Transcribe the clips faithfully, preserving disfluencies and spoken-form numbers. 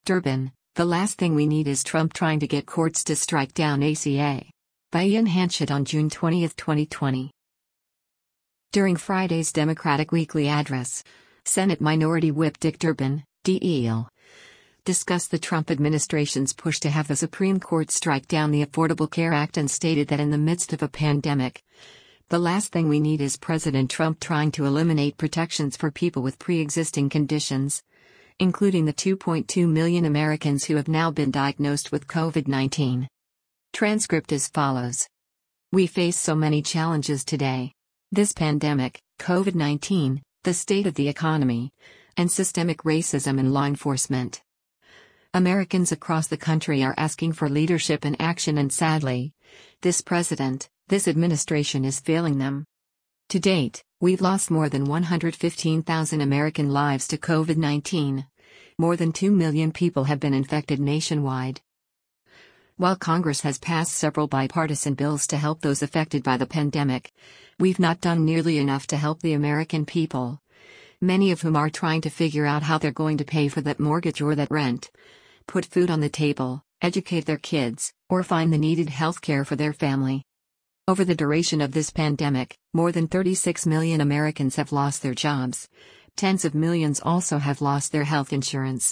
Durbin, the last thing we need is Trump trying to get courts to strike down A C A. By Ian Hanchett on June twentieth, twenty twenty. During Friday's Democratic Weekly Address, Senate Minority Whip Dick Durbin, D E L, discussed the Trump administration's push to have the Supreme Court strike down the Affordable Care Act and stated that in the midst of a pandemic, the last thing we need is President Trump trying to eliminate protections for people with pre-existing conditions, including the two point two million Americans who have now been diagnosed with COVID nineteen. Transcript as follows. We face so many challenges today. This pandemic, COVID nineteen, the state of the economy, and systemic racism in law enforcement. Americans across the country are asking for leadership and action, and sadly, this president, this administration is failing them. To date, we've lost more than one hundred fifteen thousand American lives to COVID nineteen. More than two million people have been infected nationwide. While Congress has passed several bipartisan bills to help those affected by the pandemic, we've not done nearly enough to help the American people, many of whom are trying to figure out how they're going to pay for that mortgage or that rent, put food on the table, educate their kids, or find the needed health care for their family. Over the duration of this pandemic, more than thirty-six million Americans have lost their jobs. Tens of millions also have lost their health insurance.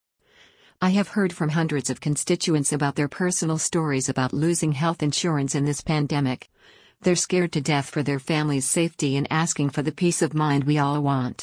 I have heard from hundreds of constituents about their personal stories about losing health insurance in this pandemic. They're scared to death for their family's safety and asking for the peace of mind we all want.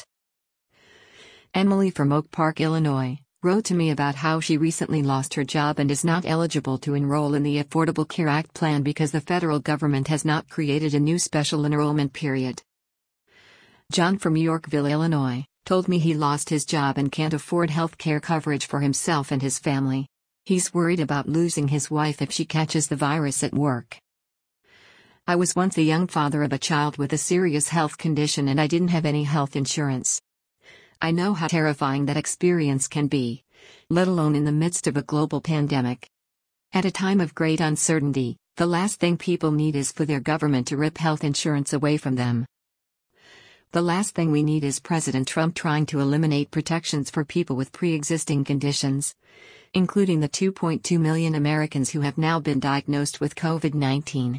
Emily from Oak Park, Illinois, wrote to me about how she recently lost her job and is not eligible to enroll in the Affordable Care Act plan because the federal government has not created a new special enrollment period. John from Yorkville, Illinois, told me he lost his job and can't afford health care coverage for himself and his family. He's worried about losing his wife if she catches the virus at work. I was once a young father of a child with a serious health condition and I didn't have any health insurance. I know how terrifying that experience can be, let alone in the midst of a global pandemic. At a time of great uncertainty, the last thing people need is for their government to rip health insurance away from them. The last thing we need is President Trump trying to eliminate protections for people with pre-existing conditions, including the two point two million Americans who have now been diagnosed with COVID nineteen.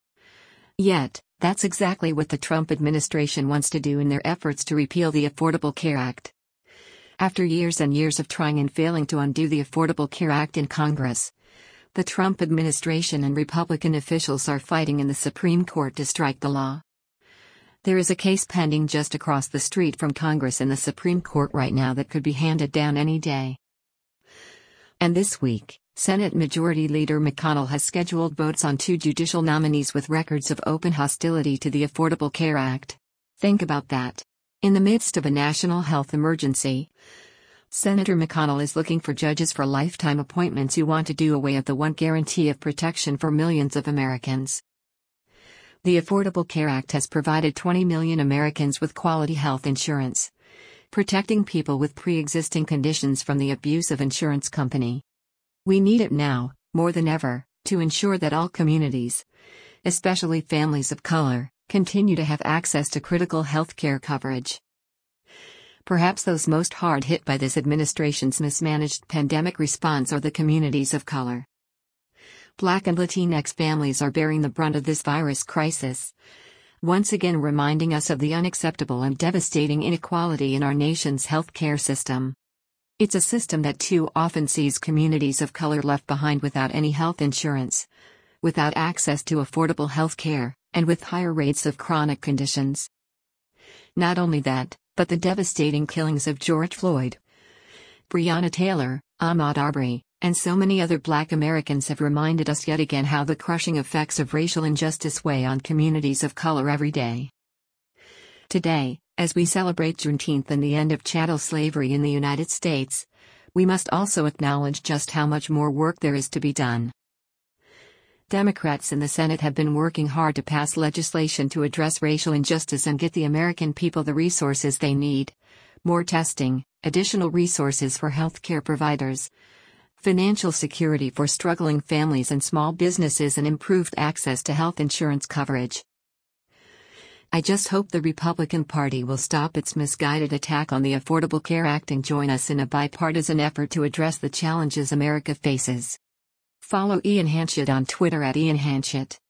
Yet, that's exactly what the Trump administration wants to do in their efforts to repeal the Affordable Care Act. After years and years of trying and failing to undo the Affordable Care Act in Congress, the Trump administration and Republican officials are fighting in the Supreme Court to strike the law. There is a case pending just across the street from Congress in the Supreme Court right now that could be handed down any day. And this week, Senate Majority Leader McConnell has scheduled votes on two judicial nominees with records of open hostility to the Affordable Care Act. Think about that. In the midst of a national health emergency, Senator McConnell is looking for judges for lifetime appointments who want to do away with the one guarantee of protection for millions of Americans. The Affordable Care Act has provided twenty million Americans with quality health insurance, protecting people with pre-existing conditions from the abuse of insurance company. We need it now, more than ever, to ensure that all communities, especially families of color, continue to have access to critical health care coverage. Perhaps those most hard hit by this administration's mismanaged pandemic response are the communities of color. Black and Latinx families are bearing the brunt of this virus crisis, once again reminding us of the unacceptable and devastating inequality in our nation's health care system. It's a system that too often sees communities of color left behind without any health insurance, without access to affordable health care, and with higher rates of chronic conditions. Not only that, but the devastating killings of George Floyd, Breonna Taylor, Ahmaud Arbery, and so many other Black Americans have reminded us yet again how the crushing effects of racial injustice weigh on communities of color every day. Today, as we celebrate Juneteenth and the end of chattel slavery in the United States, we must also acknowledge just how much more work there is to be done. Democrats in the Senate have been working hard to pass legislation to address racial injustice and get the American people the resources they need: more testing, additional resources for health care providers, financial security for struggling families and small businesses, and improved access to health insurance coverage. I just hope the Republican Party will stop its misguided attack on the Affordable Care Act and join us in a bipartisan effort to address the challenges America faces. Follow Ian Hanchett on Twitter at Ian Hanchett.